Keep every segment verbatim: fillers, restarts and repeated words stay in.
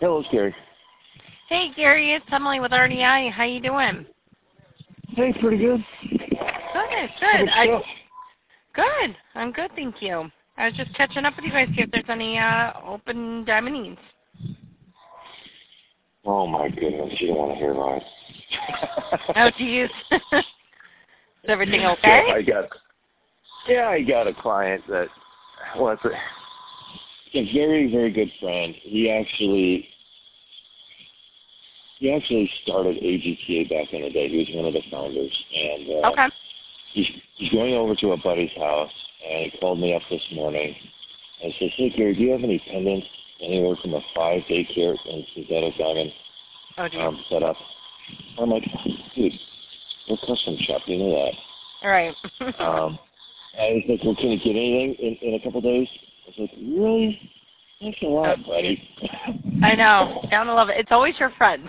Hello, Gary. Hey, Gary, it's Emily with R D I. How you doing? Hey, pretty good. Good, good. I, good. I'm good, thank you. I was just catching up with you guys, see if there's any uh, open diamond needs. Oh, my goodness. You don't want to hear about it. Oh, geez. Is everything okay? Yeah, I got, yeah, I got a client that, well, it's a, a very, very good friend. He actually, he actually started A G T A back in the day. He was one of the founders. And uh, Okay. he's, he's going over to a buddy's house, and he called me up this morning and says, hey, Gary, do you have any pendants anywhere from a five-day carat and synthetic diamond Oh, geez. um, set up? I'm like, dude, we're a custom shop. You know that. All right. um, and he's like, well, can you get anything in, in a couple days? I was like, really? Thanks a lot, Oh, buddy. I know. Down to love it. It's always your friends.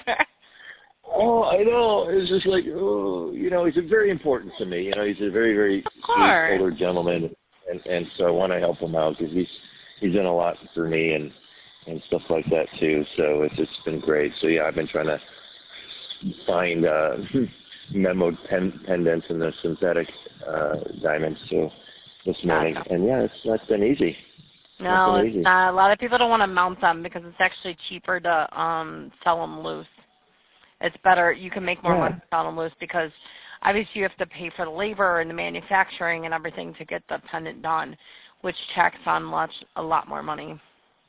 Oh, I know. It's just like, oh, you know, he's very important to me. You know, he's a very, very sweet older gentleman, and and so I want to help him out because he's he's done a lot for me and and stuff like that too. So it's it's been great. So yeah, I've been trying to find uh, memoed pen, pendants in the synthetic uh, diamonds. So this morning, and yeah, it's that's been easy. No, been it's easy. not. A lot of people don't want to mount them because it's actually cheaper to um sell them loose. It's better. You can make more Yeah. money selling them loose because obviously you have to pay for the labor and the manufacturing and everything to get the pendant done, which tacks on much a lot more money.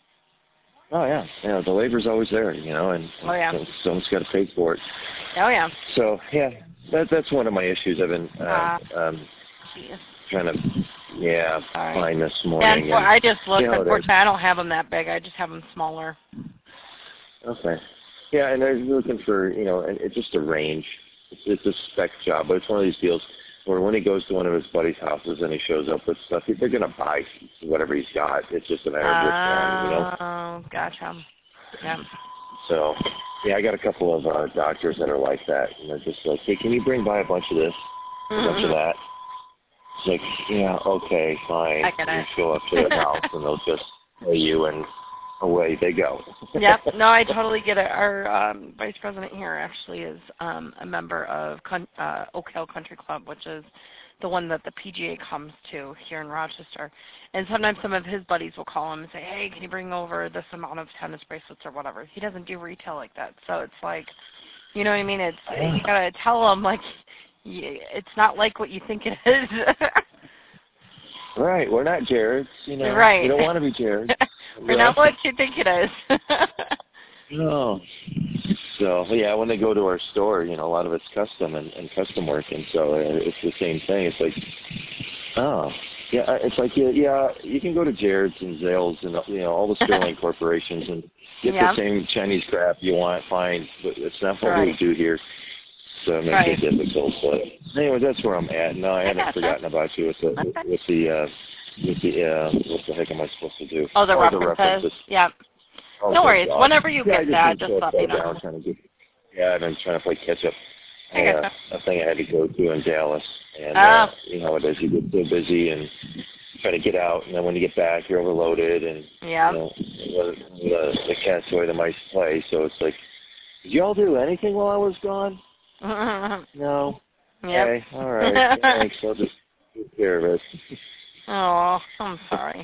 Oh yeah, yeah. The labor's always there, you know, and Oh, yeah. someone's got to pay for it. Oh yeah. So yeah, that that's one of my issues. I've been uh, Uh, um, geez. trying to yeah Sorry. find this Yeah, morning. unfor- and, I just looked. you know, Unfortunately, I don't have them that big. I just have them smaller. Okay. Yeah, and I'm looking for, you know, and it's just a range. It's, it's a spec job, but it's one of these deals where when he goes to one of his buddy's houses and he shows up with stuff, they're going to buy whatever he's got. It's just a matter of which one, you know. Oh, gotcha. Yeah. So, yeah, I got a couple of uh, doctors that are like that, and they're just like, hey, can you bring by a bunch of this, a Mm-hmm. bunch of that? It's like, yeah, okay, fine. I get You it. show up to the house, and they'll just pay you, and away they go. Yep. No, I totally get it. Our um, vice president here actually is um, a member of Con- uh, Oak Hill Country Club, which is the one that the P G A comes to here in Rochester. And sometimes some of his buddies will call him and say, hey, can you bring over this amount of tennis bracelets or whatever? He doesn't do retail like that. So it's like, you know what I mean? It's you got to tell him, like, it's not like what you think it is. Right, we're not Jared's, you know. Right. We don't want to be Jared's. We're not what you think it is. No. So, yeah, when they go to our store, you know, a lot of it's custom and, and custom work, and so uh, it's the same thing. It's like, oh, yeah, uh, it's like, yeah, yeah, you can go to Jared's and Zales and, you know, all the Sterling corporations and get yeah. the same Chinese crap you want, fine, but it's not what right. we do here. So it makes right. it difficult. But anyway, that's where I'm at. No, I haven't I forgotten about you with the okay. with the uh, with the uh, what the heck am I supposed to do? Oh, the oh, references. The references. Yeah. Oh, no worries. God. Whenever you yeah, get that, just, just let me know. Down, trying to get, yeah, I've been trying to play catch up. I Uh, guess a thing I had to go to in Dallas, and oh. uh, you know, it is. You get so busy and try to get out, and then when you get back, you're overloaded, and yeah. you know, the, the, the cat's the way the mice play. So it's like, did y'all do anything while I was gone? No. Yep. Okay. All right. Thanks. I'll just take care of it. Oh, I'm sorry.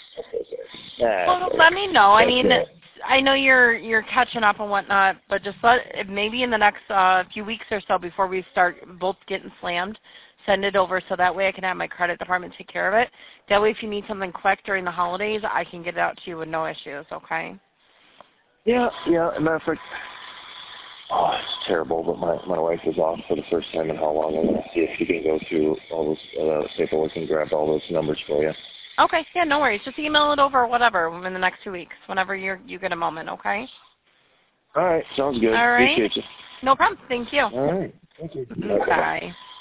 Nah, Well, let me know. I mean, it. I know you're you're catching up and whatnot, but just let maybe in the next uh, few weeks or so before we start both getting slammed, send it over so that way I can have my credit department take care of it. That way, if you need something quick during the holidays, I can get it out to you with no issues. Okay? Yeah. Yeah. As a matter of fact, oh, it's terrible, but my my wife is off for the first time in how long. I'm going to see if she can go through all this uh, paperwork and grab all those numbers for you. Okay, yeah, no worries. Just email it over or whatever in the next two weeks, whenever you you get a moment, okay? All right, sounds good. All right. Appreciate you. No problem. Thank you. All right. Thank you. Bye.